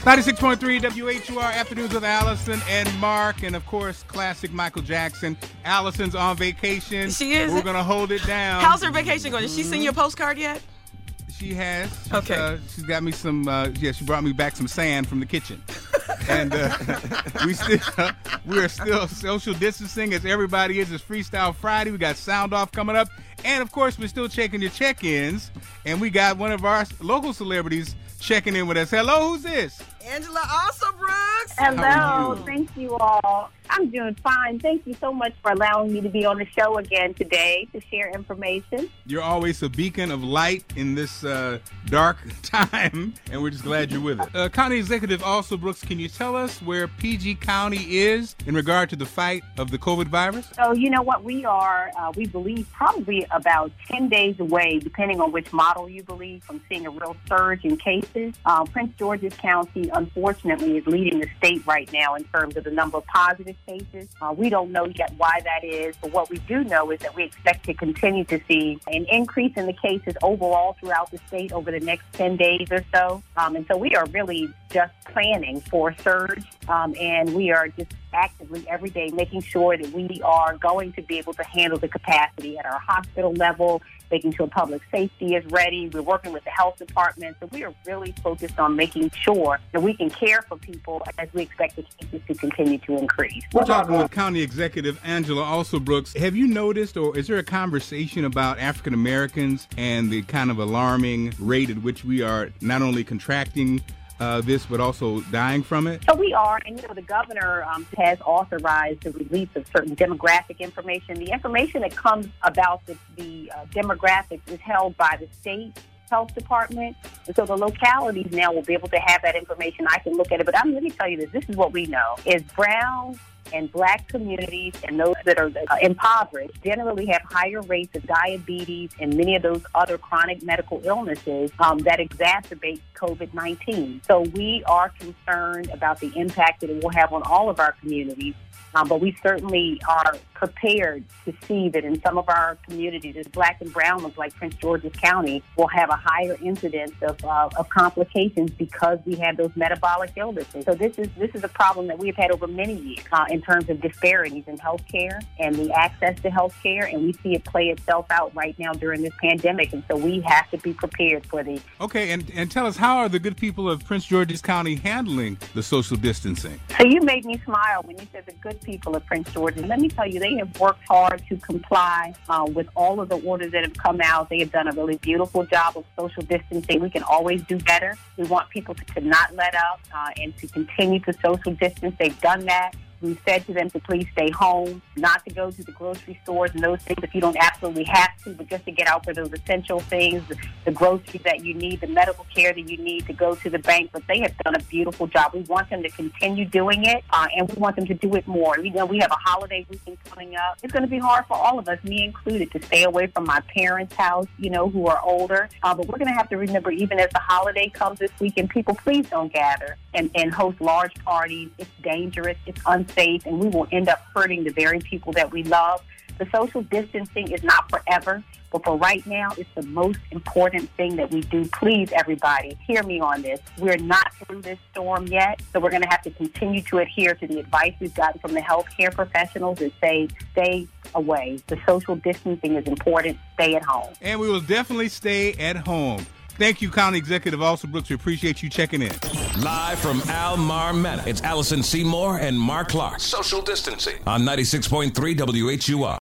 96.3 WHUR Afternoons with Allison and Mark, and of course, classic Michael Jackson. Allison's on vacation. She is. We're going to hold it down. How's her vacation going? Did she send you a postcard yet? She has. Okay. She's got me some, she brought me back some sand from the kitchen. And we're still social distancing as everybody is. It's Freestyle Friday. We got Sound Off coming up. And, of course, we're still checking your check-ins. And we got one of our local celebrities checking in with us. Hello, who's this? Angela Alsobrooks. Hello, thank you all. I'm doing fine. Thank you so much for allowing me to be on the show again today to share information. You're always a beacon of light in this dark time, and we're just glad you're with us. County Executive Alsobrooks, can you tell us where PG County is in regard to the fight of the COVID virus? So, you know what, we believe probably about 10 days away, depending on which model you believe, from seeing a real surge in cases. Prince George's County, unfortunately, is leading the state right now in terms of the number of positive cases. We don't know yet why that is, but what we do know is that we expect to continue to see an increase in the cases overall throughout the state over the next 10 days or so. And so we are really just planning for a surge, and we are just actively every day making sure that we are going to be able to handle the capacity at our hospital level, making sure public safety is ready. We're working with the health department. So we are really focused on making sure that we can care for people as we expect the cases to continue to increase. We're talking with County Executive Angela Alsobrooks. Have you noticed, or is there a conversation about African Americans and the kind of alarming rate at which we are not only contracting this, but also dying from it? So we are, and the governor has authorized the release of certain demographic information. The information that comes about the demographics is held by the state health department, and so the localities now will be able to have that information. I can look at it, but let me tell you this is what we know, is brown and black communities and those that are impoverished generally have higher rates of diabetes and many of those other chronic medical illnesses that exacerbate COVID-19. So we are concerned about the impact that it will have on all of our communities. But we certainly are prepared to see that in some of our communities, as black and brown ones like Prince George's County, will have a higher incidence of complications because we have those metabolic illnesses. So this is a problem that we've had over many years in terms of disparities in healthcare and the access to healthcare, and we see it play itself out right now during this pandemic. And so we have to be prepared for these. Okay, and tell us, how are the good people of Prince George's County handling the social distancing? So you made me smile when you said the good people of Prince George. And let me tell you, they have worked hard to comply with all of the orders that have come out. They have done a really beautiful job of social distancing. We can always do better. We want people to not let up and to continue to social distance. They've done that. We've said to them to please stay home, not to go to the grocery stores and those things if you don't absolutely have to, but just to get out for those essential things, the groceries that you need, the medical care that you need, to go to the bank. But they have done a beautiful job. We want them to continue doing it, and we want them to do it more. We have a holiday weekend coming up. It's going to be hard for all of us, me included, to stay away from my parents' house, who are older. But we're going to have to remember, even as the holiday comes this weekend, people, please don't gather and host large parties. It's dangerous. It's unsafe, and we will end up hurting the very people that we love. The social distancing is not forever, but for right now, it's the most important thing that we do. Please, everybody, hear me on this. We're not through this storm yet, so we're going to have to continue to adhere to the advice we've gotten from the healthcare professionals that say, stay away. The social distancing is important. Stay at home. And we will definitely stay at home. Thank you, County Executive Alsobrooks. We appreciate you checking in. Live from Al Mar Manor, it's Allison Seymour and Mark Clark. Social distancing on 96.3 WHUR.